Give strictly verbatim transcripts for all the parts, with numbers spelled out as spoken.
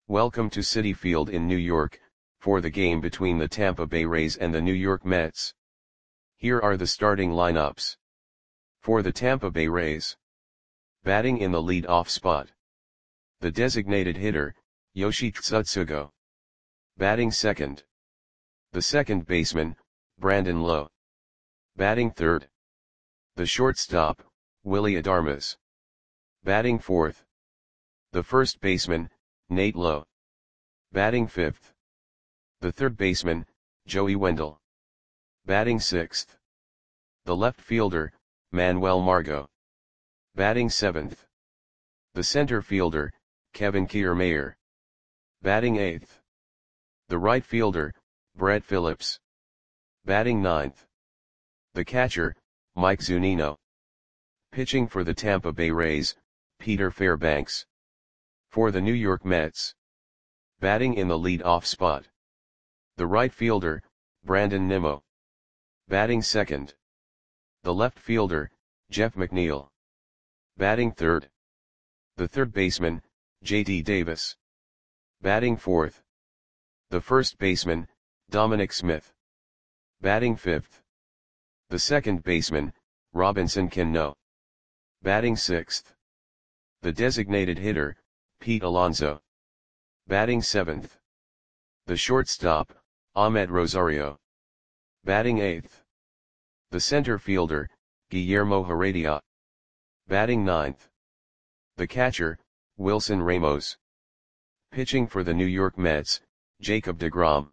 Welcome to Citi Field in New York, for the game between the Tampa Bay Rays and the New York Mets. Here are the starting lineups. For the Tampa Bay Rays. Batting in the lead-off spot. The designated hitter, Yoshi Tsutsugo. Batting second. The second baseman, Brandon Lowe. Batting third. The shortstop, Willy Adames. Batting fourth. The first baseman, Nate Lowe. Batting fifth. The third baseman, Joey Wendle. Batting sixth. The left fielder, Manuel Margot. Batting seventh. The center fielder, Kevin Kiermaier. Batting eighth. The right fielder, Brett Phillips. Batting ninth. The catcher, Mike Zunino. Pitching for the Tampa Bay Rays, Peter Fairbanks. For the New York Mets. Batting in the lead-off spot. The right fielder, Brandon Nimmo. Batting second. The left fielder, Jeff McNeil. Batting third. The third baseman, J D Davis. Batting fourth. The first baseman, Dominic Smith. Batting fifth. The second baseman, Robinson Cano. Batting sixth. The designated hitter, Pete Alonso. Batting seventh. The shortstop, Ahmed Rosario. Batting eighth. The center fielder, Guillermo Heredia. Batting ninth. The catcher, Wilson Ramos. Pitching for the New York Mets, Jacob deGrom.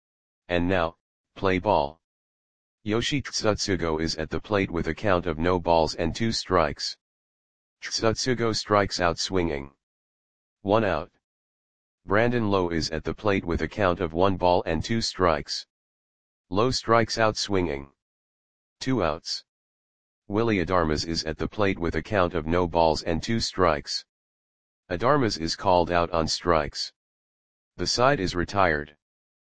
And now, play ball. Yoshi Tsutsugo is at the plate with a count of no balls and two strikes. Tsutsugo strikes out swinging. One out. Brandon Lowe is at the plate with a count of one ball and two strikes. Lowe strikes out swinging. Two outs. Willy Adames is at the plate with a count of no balls and two strikes. Adames is called out on strikes. The side is retired.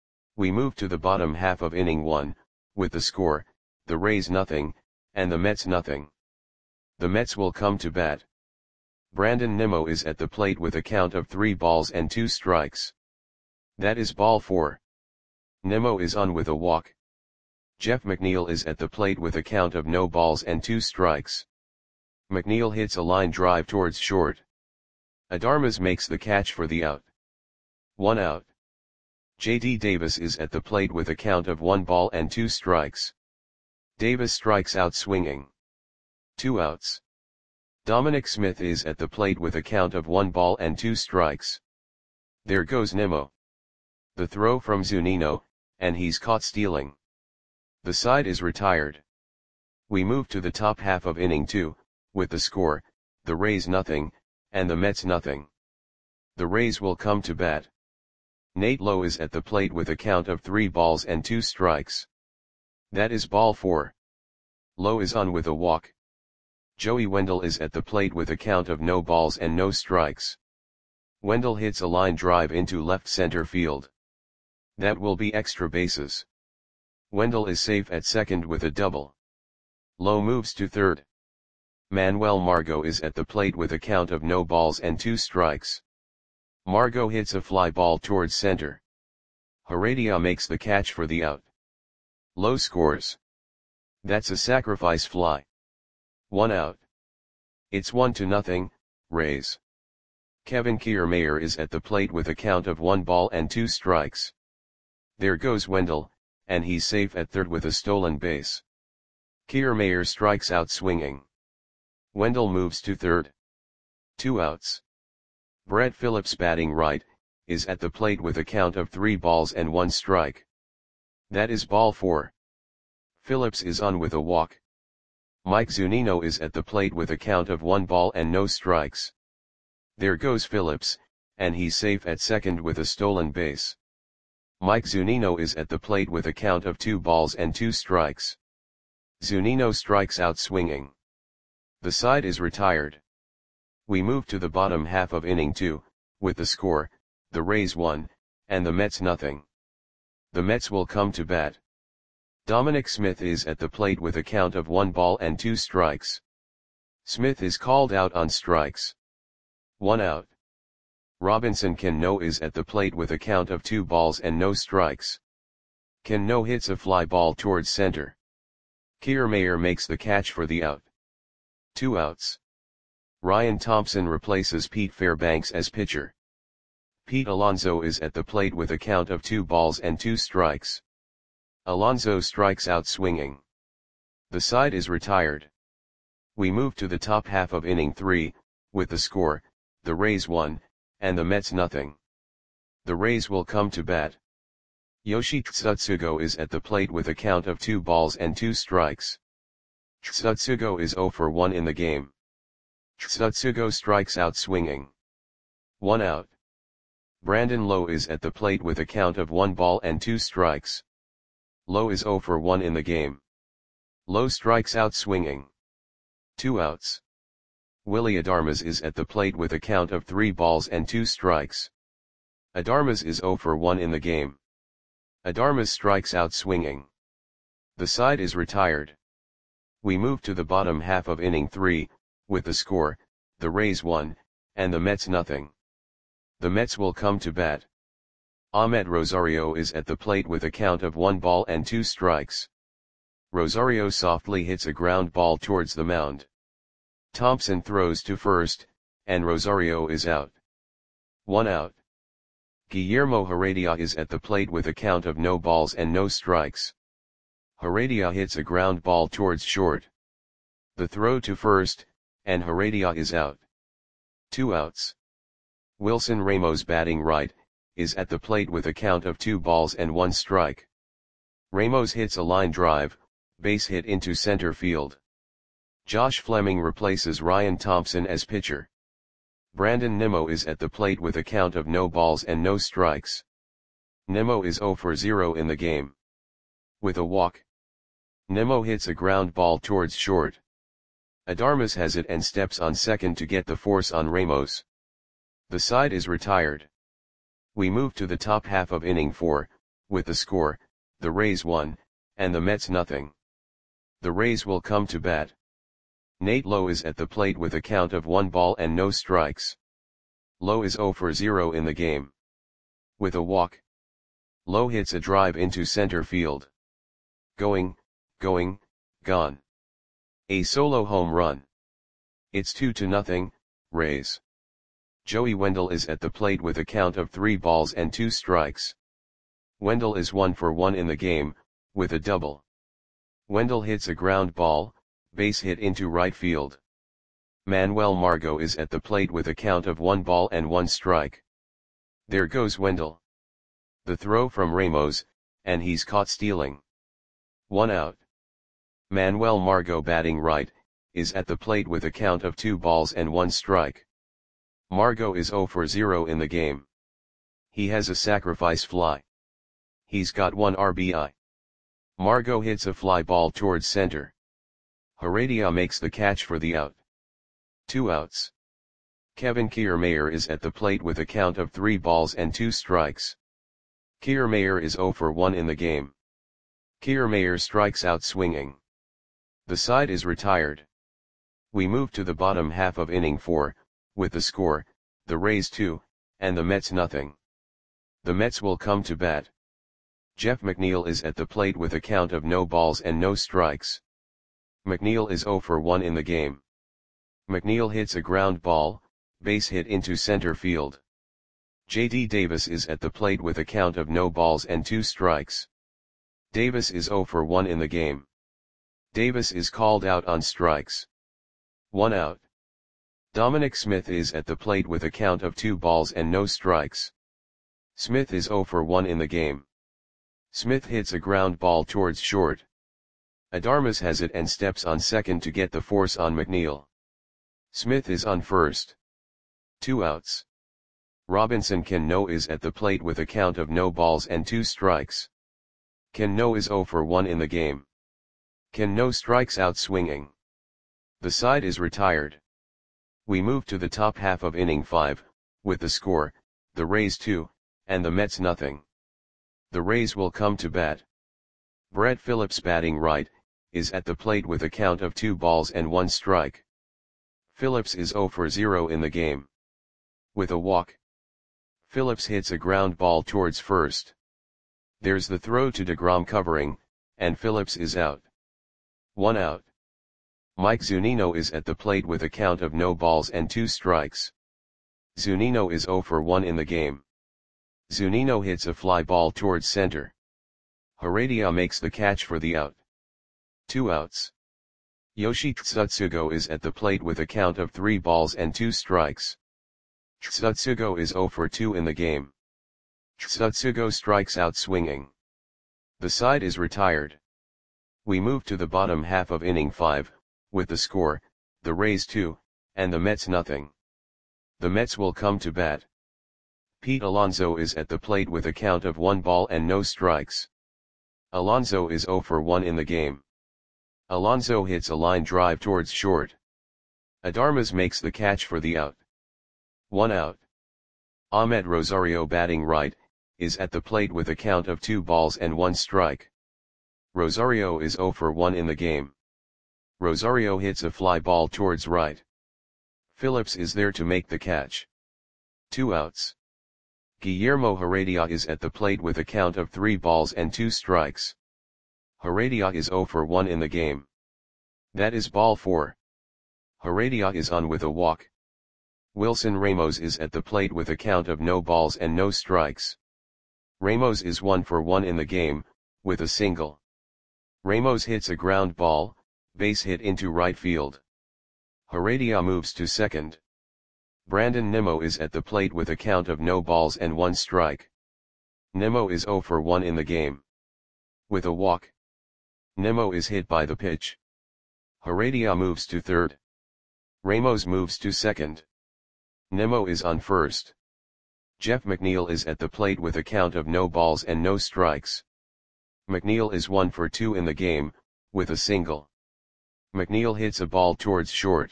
We move to the bottom half of inning one, with the score, the Rays nothing, and the Mets nothing. The Mets will come to bat. Brandon Nimmo is at the plate with a count of three balls and two strikes. That is ball four. Nimmo is on with a walk. Jeff McNeil is at the plate with a count of no balls and two strikes. McNeil hits a line drive towards short. Adames makes the catch for the out. One out. J D Davis is at the plate with a count of one ball and two strikes. Davis strikes out swinging. Two outs. Dominic Smith is at the plate with a count of one ball and two strikes. There goes Nimmo. The throw from Zunino, and he's caught stealing. The side is retired. We move to the top half of inning two, with the score, the Rays nothing, and the Mets nothing. The Rays will come to bat. Nate Lowe is at the plate with a count of three balls and two strikes. That is ball four. Lowe is on with a walk. Joey Wendle is at the plate with a count of no balls and no strikes. Wendle hits a line drive into left center field. That will be extra bases. Wendle is safe at second with a double. Lowe moves to third. Manuel Margot is at the plate with a count of no balls and two strikes. Margot hits a fly ball towards center. Heredia makes the catch for the out. Lowe scores. That's a sacrifice fly. One out. It's one to nothing, Rays. Kevin Kiermaier is at the plate with a count of one ball and two strikes. There goes Wendle, and he's safe at third with a stolen base. Kiermaier strikes out swinging. Wendle moves to third. Two outs. Brett Phillips batting right, is at the plate with a count of three balls and one strike. That is ball four. Phillips is on with a walk. Mike Zunino is at the plate with a count of one ball and no strikes. There goes Phillips, and he's safe at second with a stolen base. Mike Zunino is at the plate with a count of two balls and two strikes. Zunino strikes out swinging. The side is retired. We move to the bottom half of inning two, with the score, the Rays one, and the Mets nothing. The Mets will come to bat. Dominic Smith is at the plate with a count of one ball and two strikes. Smith is called out on strikes. One out. Robinson Cano is at the plate with a count of two balls and no strikes. Cano hits a fly ball towards center. Kiermaier makes the catch for the out. Two outs. Ryan Thompson replaces Pete Fairbanks as pitcher. Pete Alonso is at the plate with a count of two balls and two strikes. Alonso strikes out swinging. The side is retired. We move to the top half of inning three, with the score, the Rays one, and the Mets nothing. The Rays will come to bat. Yoshi Tsutsugo is at the plate with a count of two balls and two strikes. Tsutsugo is zero for one in the game. Tsutsugo strikes out swinging. One out. Brandon Lowe is at the plate with a count of one ball and two strikes. Lowe is zero for one in the game. Lowe strikes out swinging. Two outs. Willy Adames is at the plate with a count of three balls and two strikes. Adames is zero for one in the game. Adames strikes out swinging. The side is retired. We move to the bottom half of inning three, with the score, the Rays one, and the Mets nothing. The Mets will come to bat. Ahmed Rosario is at the plate with a count of one ball and two strikes. Rosario softly hits a ground ball towards the mound. Thompson throws to first, and Rosario is out. One out. Guillermo Heredia is at the plate with a count of no balls and no strikes. Heredia hits a ground ball towards short. The throw to first, and Heredia is out. Two outs. Wilson Ramos batting right, is at the plate with a count of two balls and one strike. Ramos hits a line drive, base hit into center field. Josh Fleming replaces Ryan Thompson as pitcher. Brandon Nimmo is at the plate with a count of no balls and no strikes. Nimmo is zero for zero in the game. With a walk. Nimmo hits a ground ball towards short. Adames has it and steps on second to get the force on Ramos. The side is retired. We move to the top half of inning four, with the score, the Rays one, and the Mets nothing. The Rays will come to bat. Nate Lowe is at the plate with a count of one ball and no strikes. Lowe is zero for zero in the game. With a walk. Lowe hits a drive into center field. Going, going, gone. A solo home run. It's two to nothing, Rays. Joey Wendell is at the plate with a count of three balls and two strikes. Wendell is one for one in the game, with a double. Wendell hits a ground ball, base hit into right field. Manuel Margot is at the plate with a count of one ball and one strike. There goes Wendell. The throw from Ramos, and he's caught stealing. One out. Manuel Margot batting right, is at the plate with a count of two balls and one strike. Margot is zero for zero in the game. He has a sacrifice fly. He's got one R B I. Margot hits a fly ball towards center. Heredia makes the catch for the out. Two outs. Kevin Kiermaier is at the plate with a count of three balls and two strikes. Kiermaier is zero for one in the game. Kiermaier strikes out swinging. The side is retired. We move to the bottom half of inning four, with the score, the Rays two, and the Mets nothing. The Mets will come to bat. Jeff McNeil is at the plate with a count of no balls and no strikes. McNeil is zero for one in the game. McNeil hits a ground ball, base hit into center field. J D Davis is at the plate with a count of no balls and two strikes. Davis is zero for one in the game. Davis is called out on strikes. One out. Dominic Smith is at the plate with a count of two balls and no strikes. Smith is zero for one in the game. Smith hits a ground ball towards short. Adames has it and steps on second to get the force on McNeil. Smith is on first. Two outs. Robinson Cano is at the plate with a count of no balls and two strikes. Cano is zero for one in the game. Cano strikes out swinging. The side is retired. We move to the top half of inning five, with the score, the Rays two, and the Mets nothing. The Rays will come to bat. Brett Phillips batting right, is at the plate with a count of two balls and one strike. Phillips is zero for zero in the game. With a walk. Phillips hits a ground ball towards first. There's the throw to DeGrom covering, and Phillips is out. One out. Mike Zunino is at the plate with a count of no balls and two strikes. Zunino is zero for one in the game. Zunino hits a fly ball towards center. Heredia makes the catch for the out. Two outs. Yoshi Tsutsugo is at the plate with a count of three balls and two strikes. Tsutsugo is zero for two in the game. Tsutsugo strikes out swinging. The side is retired. We move to the bottom half of inning five, with the score, the Rays two, and the Mets nothing. The Mets will come to bat. Pete Alonso is at the plate with a count of one ball and no strikes. Alonso is zero for one in the game. Alonso hits a line drive towards short. Adarmas makes the catch for the out. One out. Ahmed Rosario, batting right, is at the plate with a count of two balls and one strike. Rosario is zero for one in the game. Rosario hits a fly ball towards right. Phillips is there to make the catch. Two outs. Guillermo Heredia is at the plate with a count of three balls and two strikes. Heredia is zero for one in the game. That is ball four. Heredia is on with a walk. Wilson Ramos is at the plate with a count of no balls and no strikes. Ramos is one for one in the game, with a single. Ramos hits a ground ball, base hit into right field. Heredia moves to second. Brandon Nimmo is at the plate with a count of no balls and one strike. Nimmo is zero for one in the game. With a walk. Nimmo is hit by the pitch. Heredia moves to third. Ramos moves to second. Nimmo is on first. Jeff McNeil is at the plate with a count of no balls and no strikes. McNeil is one for two in the game, with a single. McNeil hits a ball towards short.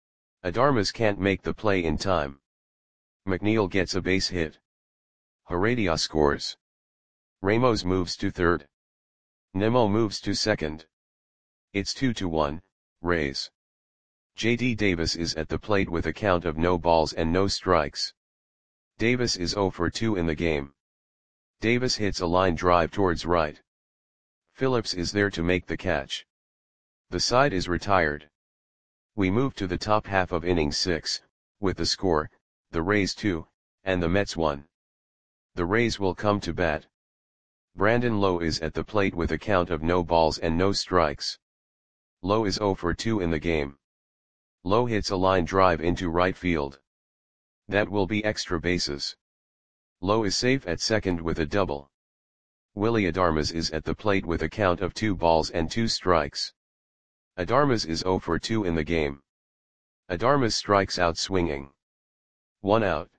Adarmas can't make the play in time. McNeil gets a base hit. Heredia scores. Ramos moves to third. Nimmo moves to second. It's two to one, Rays. J D Davis is at the plate with a count of no balls and no strikes. Davis is zero for two in the game. Davis hits a line drive towards right. Phillips is there to make the catch. The side is retired. We move to the top half of inning six, with the score, the Rays two, and the Mets one. The Rays will come to bat. Brandon Lowe is at the plate with a count of no balls and no strikes. Lowe is zero for two in the game. Lowe hits a line drive into right field. That will be extra bases. Lowe is safe at second with a double. Willy Adarmas is at the plate with a count of two balls and two strikes. Adarmas is zero for two in the game. Adarmas strikes out swinging. One out.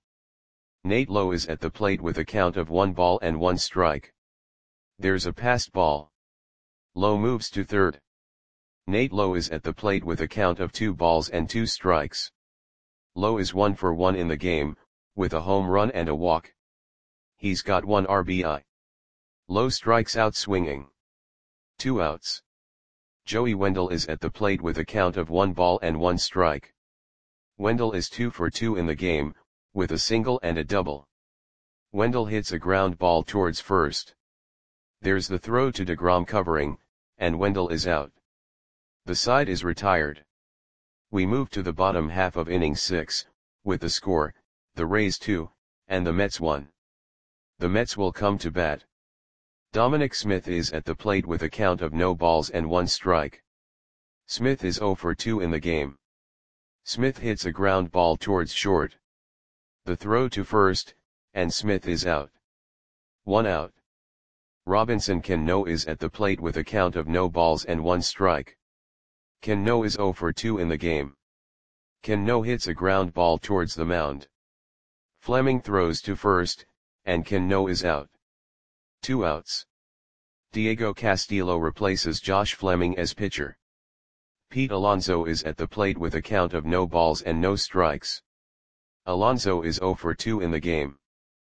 Nate Lowe is at the plate with a count of one ball and one strike. There's a passed ball. Lowe moves to third. Nate Lowe is at the plate with a count of two balls and two strikes. Lowe is one for one in the game, with a home run and a walk. He's got one R B I. Lowe strikes out swinging. Two outs. Joey Wendell is at the plate with a count of one ball and one strike. Wendell is two for two in the game, with a single and a double. Wendell hits a ground ball towards first. There's the throw to DeGrom covering, and Wendell is out. The side is retired. We move to the bottom half of inning six, with the score, the Rays two, and the Mets one. The Mets will come to bat. Dominic Smith is at the plate with a count of no balls and one strike. Smith is zero for two in the game. Smith hits a ground ball towards short. The throw to first, and Smith is out. One out. Robinson Cano is at the plate with a count of no balls and one strike. Cano is zero for two in the game. Cano hits a ground ball towards the mound. Fleming throws to first, and Cano is out. Two outs. Diego Castillo replaces Josh Fleming as pitcher. Pete Alonso is at the plate with a count of no balls and no strikes. Alonso is zero for two in the game.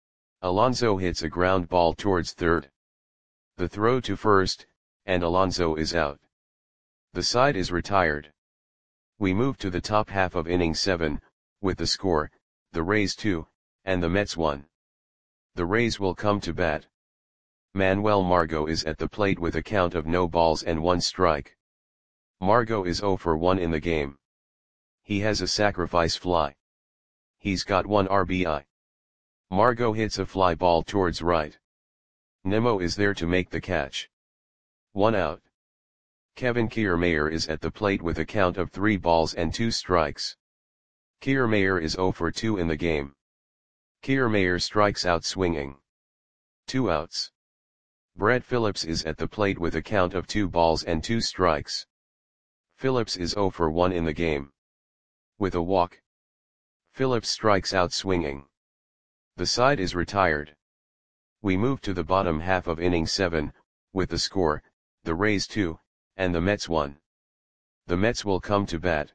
Alonso hits a ground ball towards third. The throw to first, and Alonso is out. The side is retired. We move to the top half of inning seven, with the score, the Rays two, and the Mets one. The Rays will come to bat. Manuel Margot is at the plate with a count of no balls and one strike. Margot is zero for one in the game. He has a sacrifice fly. He's got one R B I. Margot hits a fly ball towards right. Nimmo is there to make the catch. One out. Kevin Kiermaier is at the plate with a count of three balls and two strikes. Kiermaier is zero for two in the game. Kiermaier strikes out swinging. Two outs. Brett Phillips is at the plate with a count of two balls and two strikes. Phillips is zero for one in the game. With a walk. Phillips strikes out swinging. The side is retired. We move to the bottom half of inning seven, with the score, the Rays two, and the Mets one. The Mets will come to bat.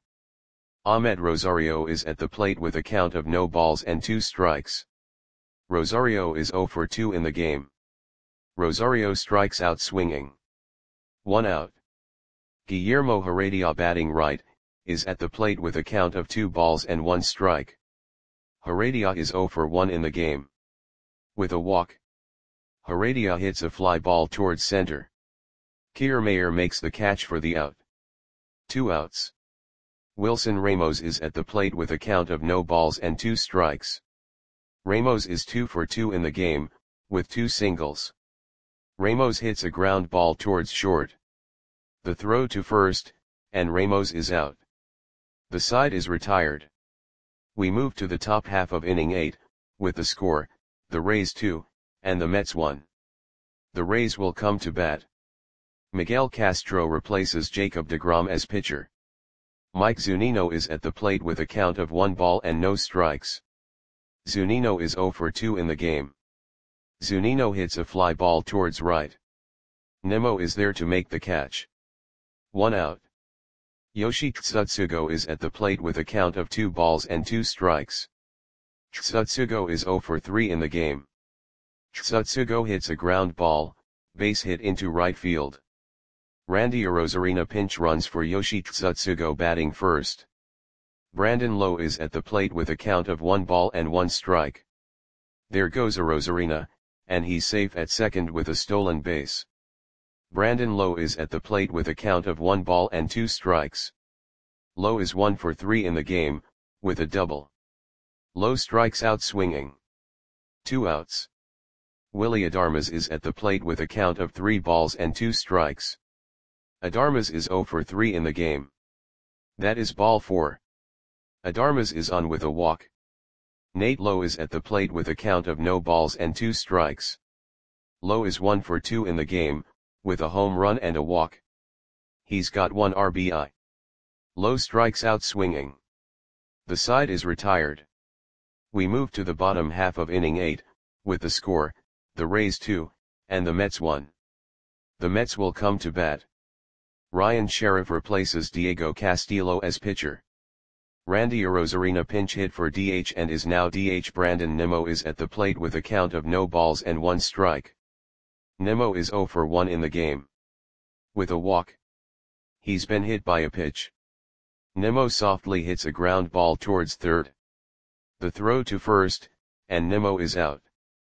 Ahmed Rosario is at the plate with a count of no balls and two strikes. Rosario is zero for two in the game. Rosario strikes out swinging. One out. Guillermo Heredia, batting right, is at the plate with a count of two balls and one strike. Heredia is zero for one in the game. With a walk. Heredia hits a fly ball towards center. Kiermaier makes the catch for the out. Two outs. Wilson Ramos is at the plate with a count of no balls and two strikes. Ramos is two for two in the game, with two singles. Ramos hits a ground ball towards short. The throw to first, and Ramos is out. The side is retired. We move to the top half of inning eight, with the score, the Rays two, and the Mets one. The Rays will come to bat. Miguel Castro replaces Jacob deGrom as pitcher. Mike Zunino is at the plate with a count of one ball and no strikes. Zunino is zero for two in the game. Zunino hits a fly ball towards right. Nimmo is there to make the catch. One out. Yoshi Tsutsugo is at the plate with a count of two balls and two strikes. Tsutsugo is zero for three in the game. Tsutsugo hits a ground ball, base hit into right field. Randy Arozarena pinch runs for Yoshi Tsutsugo, batting first. Brandon Lowe is at the plate with a count of one ball and one strike. There goes Arozarena, and he's safe at second with a stolen base. Brandon Lowe is at the plate with a count of one ball and two strikes. Lowe is one for three in the game, with a double. Lowe strikes out swinging. Two outs. Willy Adames is at the plate with a count of three balls and two strikes. Adames is zero for three in the game. That is ball four. Adames is on with a walk. Nate Lowe is at the plate with a count of no balls and two strikes. Lowe is one for two in the game, with a home run and a walk. He's got one R B I. Lowe strikes out swinging. The side is retired. We move to the bottom half of inning eight, with the score, the Rays two, and the Mets one. The Mets will come to bat. Ryan Sheriff replaces Diego Castillo as pitcher. Randy Arozarena pinch hit for D H and is now D H. Brandon Nimmo is at the plate with a count of no balls and one strike. Nimmo is zero for one in the game. With a walk. He's been hit by a pitch. Nimmo softly hits a ground ball towards third. The throw to first, and Nimmo is out.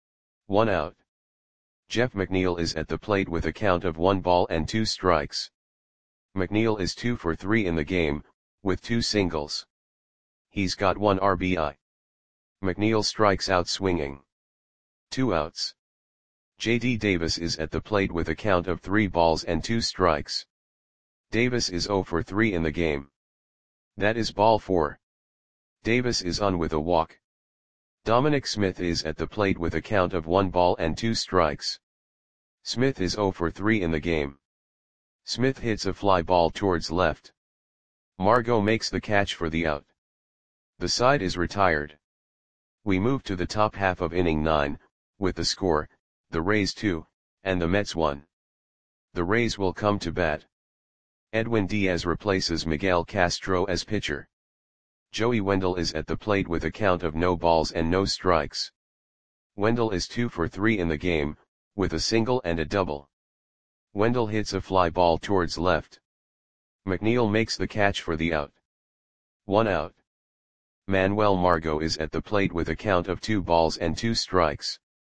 One out. Jeff McNeil is at the plate with a count of one ball and two strikes. McNeil is two for three in the game, with two singles. He's got one R B I. McNeil strikes out swinging. Two outs. J D Davis is at the plate with a count of three balls and two strikes. Davis is zero for three in the game. That is ball four. Davis is on with a walk. Dominic Smith is at the plate with a count of one ball and two strikes. Smith is zero for three in the game. Smith hits a fly ball towards left. Margot makes the catch for the out. The side is retired. We move to the top half of inning nine, with the score, the Rays two, and the Mets one. The Rays will come to bat. Edwin Diaz replaces Miguel Castro as pitcher. Joey Wendell is at the plate with a count of no balls and no strikes. Wendell is two for three in the game, with a single and a double. Wendell hits a fly ball towards left. McNeil makes the catch for the out. One out. Manuel Margot is at the plate with a count of two balls and two strikes.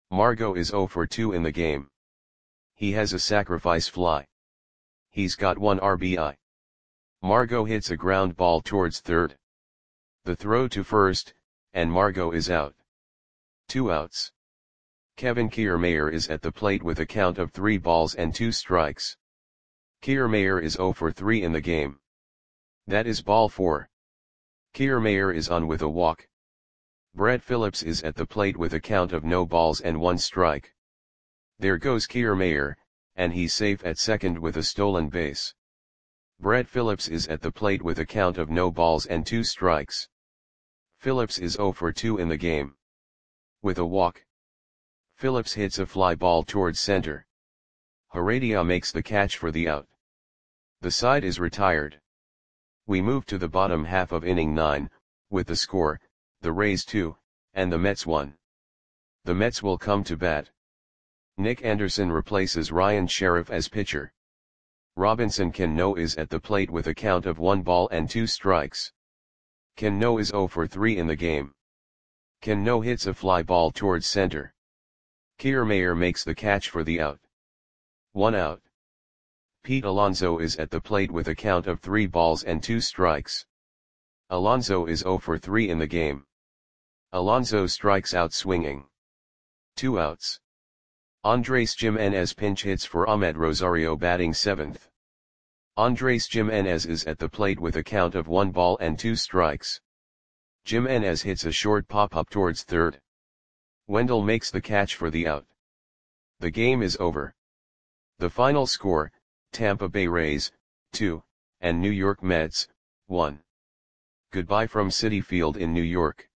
Margot is zero for two in the game. He has a sacrifice fly. He's got one R B I. Margot hits a ground ball towards third. The throw to first, and Margot is out. Two outs. Kevin Kiermaier is at the plate with a count of three balls and two strikes. Kiermaier is zero for three in the game. That is ball four. Kiermaier is on with a walk. Brett Phillips is at the plate with a count of no balls and one strike. There goes Kiermaier, and he's safe at second with a stolen base. Brett Phillips is at the plate with a count of no balls and two strikes. Phillips is zero for two in the game. With a walk, Phillips hits a fly ball towards center. Heredia makes the catch for the out. The side is retired. We move to the bottom half of inning nine, with the score, the Rays two, and the Mets one. The Mets will come to bat. Nick Anderson replaces Ryan Sherriff as pitcher. Robinson Cano is at the plate with a count of one ball and two strikes. Cano is zero for three in the game. Cano hits a fly ball towards center. Kiermaier makes the catch for the out. One out. Pete Alonso is at the plate with a count of three balls and two strikes. Alonso is zero for three in the game. Alonso strikes out swinging. Two outs. Andres Gimenez pinch hits for Ahmed Rosario batting seventh. Andres Gimenez is at the plate with a count of one ball and two strikes. Gimenez hits a short pop-up towards third. Wendell makes the catch for the out. The game is over. The final score, Tampa Bay Rays, two, and New York Mets, one. Goodbye from Citi Field in New York.